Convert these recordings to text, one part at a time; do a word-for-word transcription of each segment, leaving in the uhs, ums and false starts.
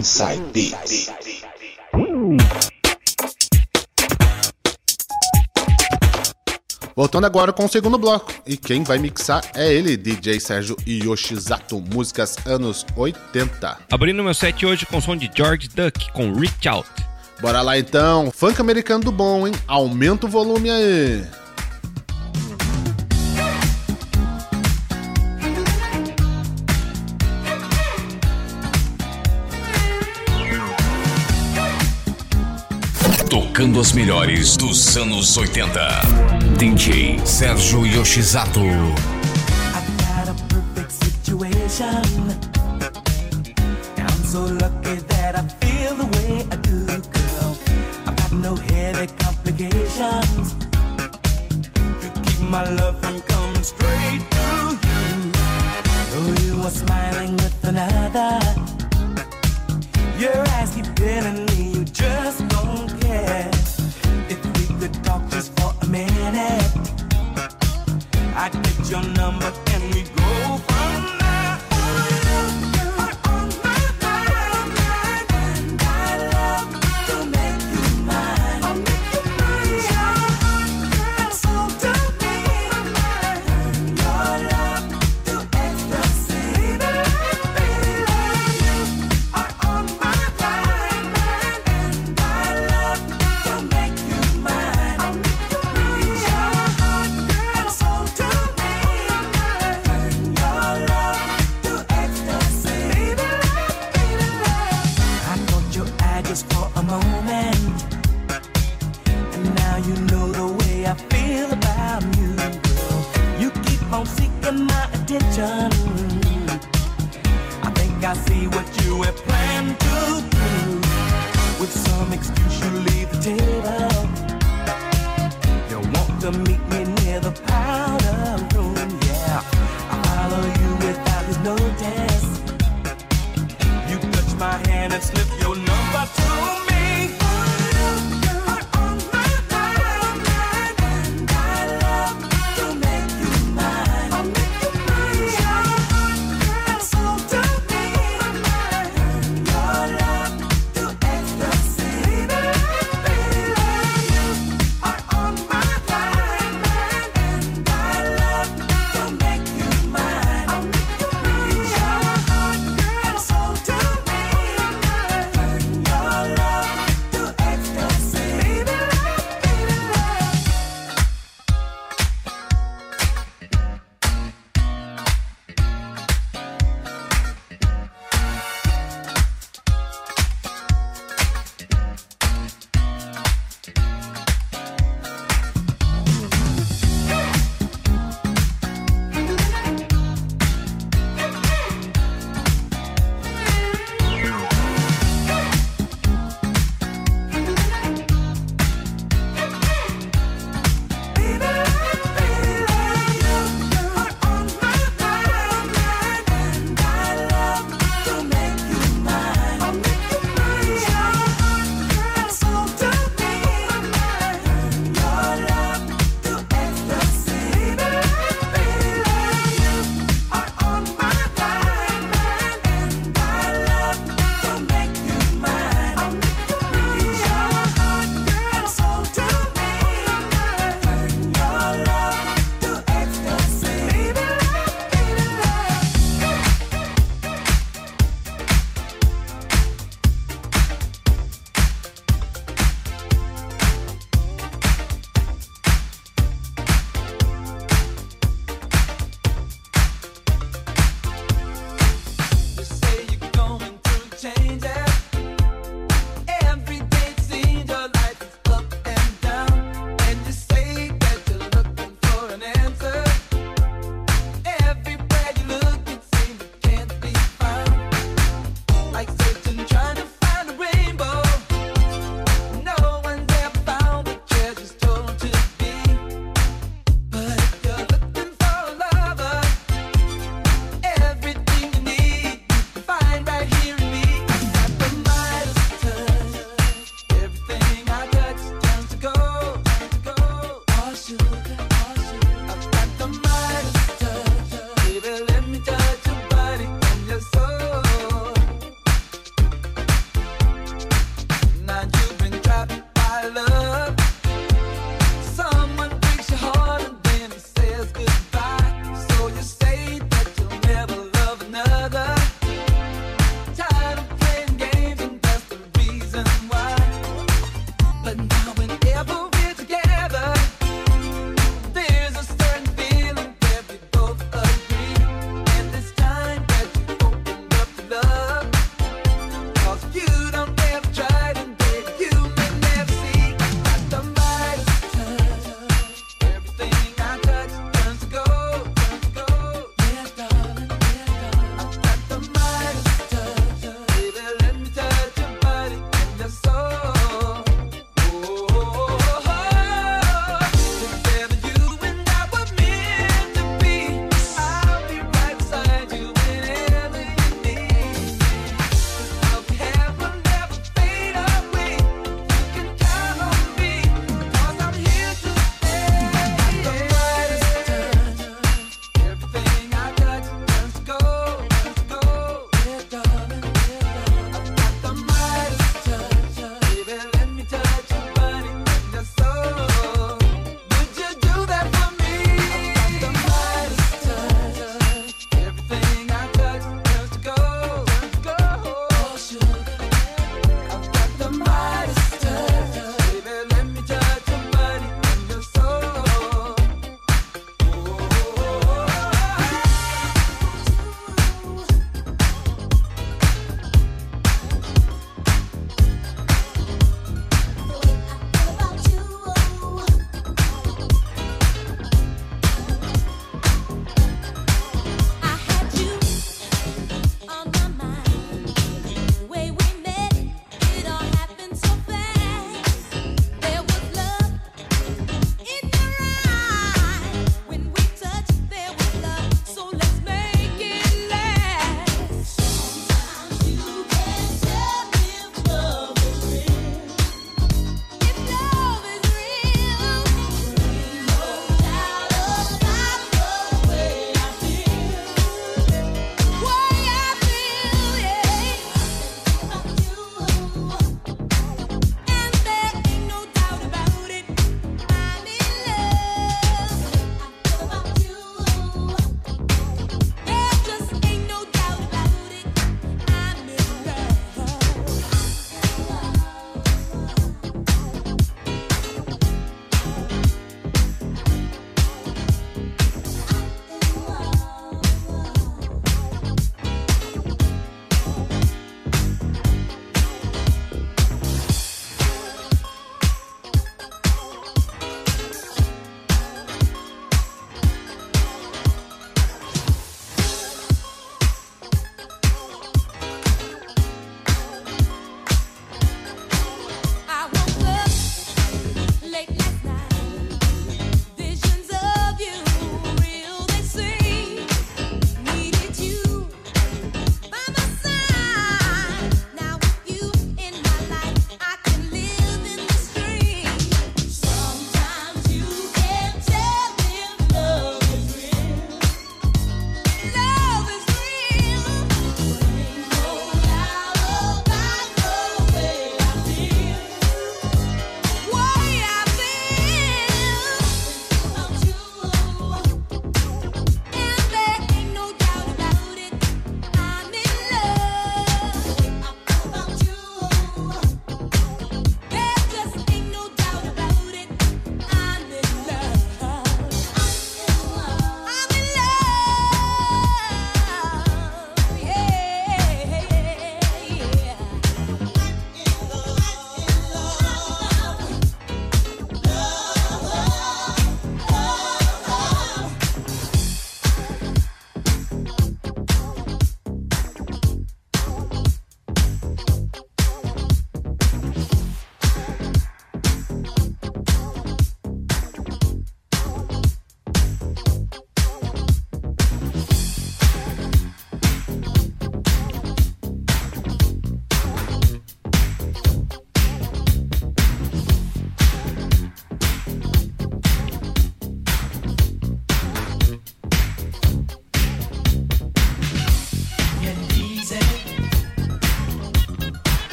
Inside Beats. Voltando agora com o segundo bloco, e quem vai mixar é ele, D J Sérgio Yoshizato, músicas anos oitenta. Abrindo meu set hoje com o som de George Duke, com Reach Out. Bora lá então, funk americano do bom, hein? Aumenta o volume aí. Tocando as melhores dos anos oitenta. D J Sérgio Yoshizato. I've got a perfect situation. I'm so lucky that I feel the way I do, girl. I've got no headache complications. You keep my love from coming straight to you. Oh, you are smiling with another. Your eyes keep telling me you just don't care. If we could talk just for a minute, I'd get your number and we go from there. You are on my mind, and I love to make you mine. I'll make you mine. Your heart and soul to me, and your love to ecstasy. Baby, you are on my mind, and I love to make you mine. I'll make you mine. Your heart and soul to me, and your love to ecstasy. Baby, baby, I caught your eye just for a moment, and now you know the way I feel about you, girl. You keep on seeking my attention. I think I see what you have planned to do. With some excuse you leave the table. You want to meet me near the powder room, yeah. I follow you without his notice. You touch my hand and slip your number to me. You are on my mind, and I love to make you mine. I'll make you mine. Your heart and soul to me, and your love to ecstasy. Baby, you are on my mind, and I love to make you mine. I'll make you mine. Your heart and soul to me, and your love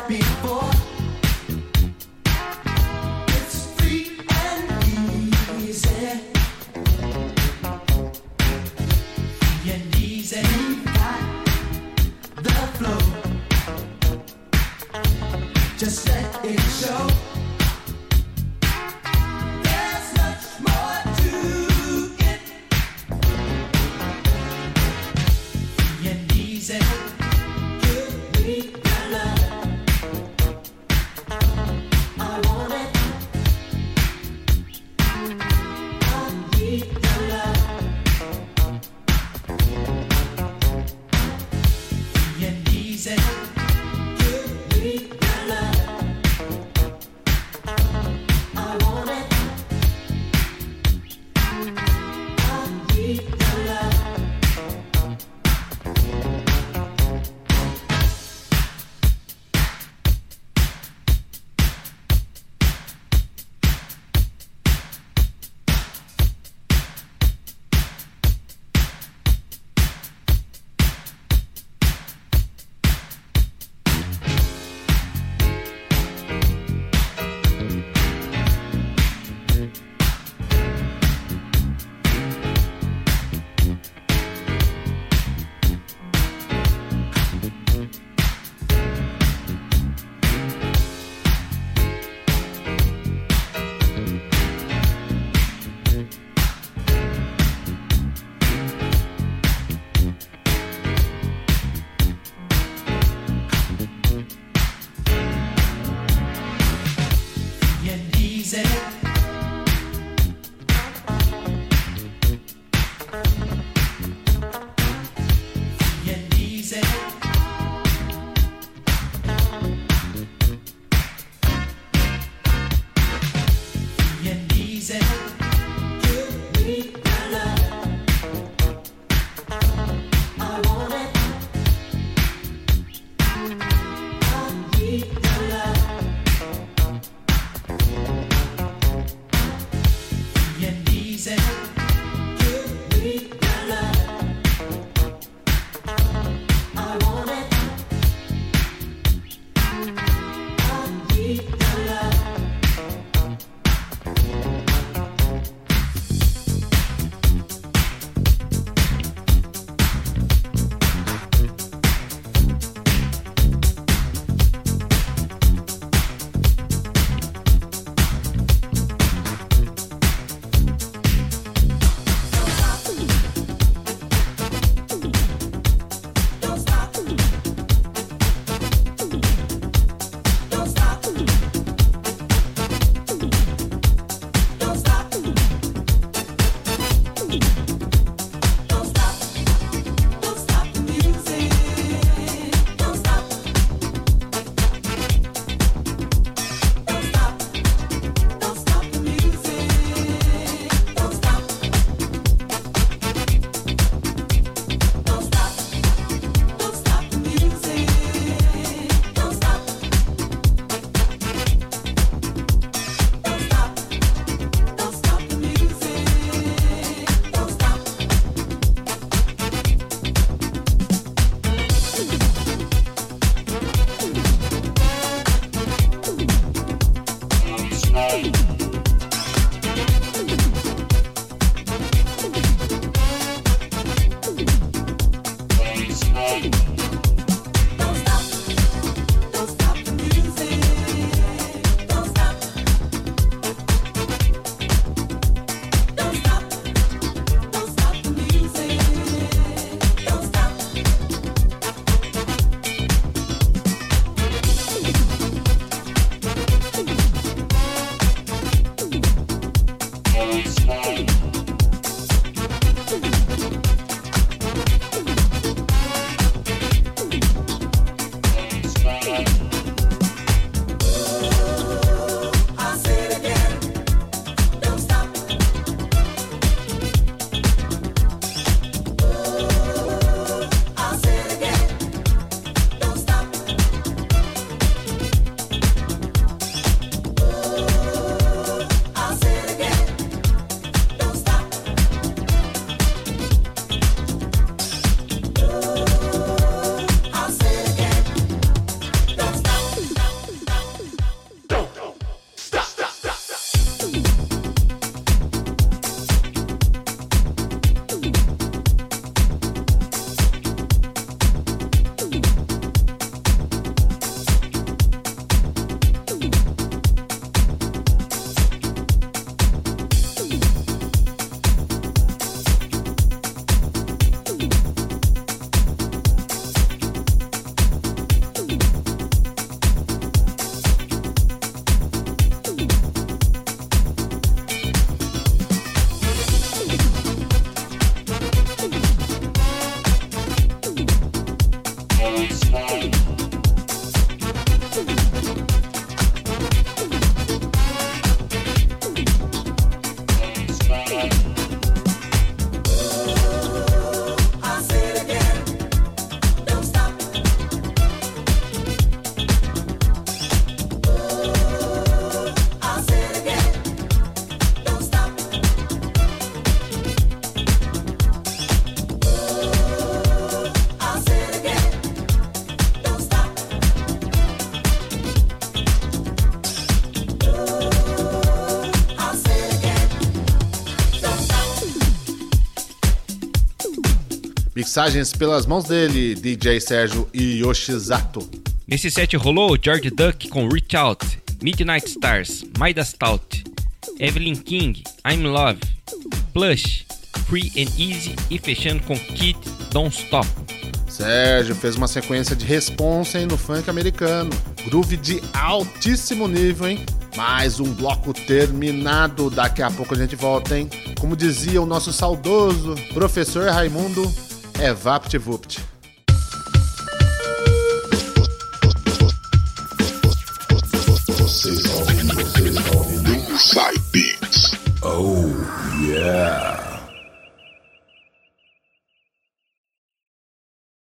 before. It's free and easy. Free and easy. We got the flow. Just let it show. There's much more to it. Free and easy. Give me your love. I want it. I need your love. Free and easy. Give me your love. mixagens pelas mãos dele, D J Sérgio Yoshizato. Nesse set rolou George Duke com Reach Out, Midnight Stars, Maida Stout, Evelyn King, I'm Love, Plush, Free and Easy e fechando com Kid Don't Stop. Sérgio fez uma sequência de responsa, hein, no funk americano. Groove de altíssimo nível, hein? Mais um bloco terminado. Daqui a pouco a gente volta, hein? Como dizia o nosso saudoso professor Raimundo, é VaptVupt. Vocês estão ouvindo, vocês estão ouvindo Inside Beats. Oh, yeah.